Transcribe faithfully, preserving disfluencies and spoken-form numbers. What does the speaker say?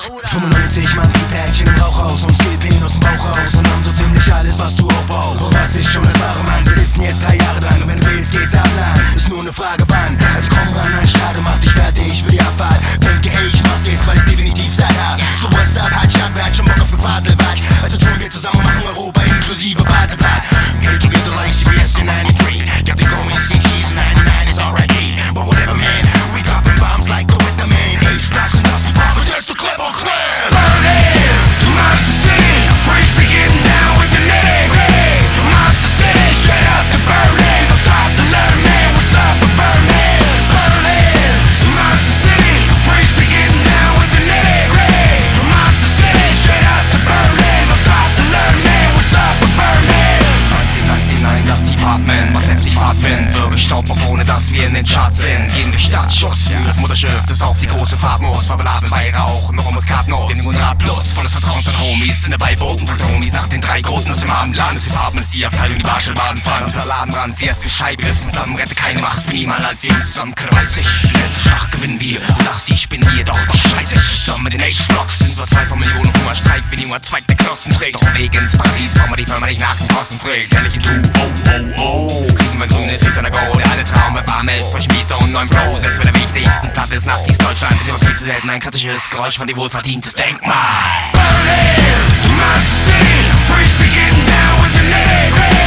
fünfundneunzig Mann, die Päckchen im Rauchhaus und Skillpin aus dem Bauch raus und haben so ziemlich alles, was du auch brauchst. Doch was ist schon eine Sache, Mann, wir sitzen jetzt drei Jahre lang und wenn du willst, geht's ab lang. Ist nur eine Frage wann, also komm ran, ein Start und mach dich fertig für die Abfahrt. Denk dir, ey, ich mach's jetzt, weil ich's definitiv satt hab. So what's up, halt Stadt, wer hat schon Bock auf Gefaselbad? Also tun wir zusammen und machen Europa inklusive Baseblatt. Get together like C B S in ninety-three. Got the going six years, ninety-nine is R I P. But whatever, man, we dropping bombs like the Weatherman. Hey, splashing us, we promise that's the clever clan. Burning to Monster City, freaks be getting down with the nitty-gritty. Monster City, straight up to Berlin. No stop to learn, man, what's up with Berlin? Berlin to Monster City, freaks be getting down with the nitty-gritty. Monster City, straight up to Berlin. No stop to learn, man, what's up with Berlin? neunzehn neunzig, das Department macht heftig Fahrtwind. Wirbel Staub auf, ohne dass wir in den Charts sind. Gehen durch Stadt, Schuss, für das Mutterschiff, das auf die große Fahrt muss. Verbeladen Weihrauch, noch um Muskat-Nuss. Den Rad plus, volles Vertrauens an Homies. Sind dabei Boten, fragt Homies nach den drei Groten aus dem Abendland. Das Department ist die Abteilung, die Waschelbaden fahren. Und per Ladenbrand, sie erst die Scheibe rissen. Flammen rette keine Macht für niemand, als wir zusammen können. Weiß ich, den letzten Schach gewinnen wir. Du sagst, die spinnen wir, doch, doch scheiße. Zusammen mit den Nation-Blocks sind wir zwei von Millionen Hungerstreik. Wenn jemand Zweig der Knospen trägt. Doch Weg ins Paradies, brauchen wir die Firma nicht nach den Kosten trägt. Ehrlich in Tu, oh, oh, oh. Kriegen wir grünes Licht an der Go. Der alte Traum mit Barmeld, Verspießer und neuen Flow. Selbst für der wichtigsten Platte ist Nachtief Deutschland. Ist immer viel zu selten ein kritisches Geräusch von dir wohlverdientes Denkmal. Berlin to Monster City, freaks be getting down with the nitty-gritty.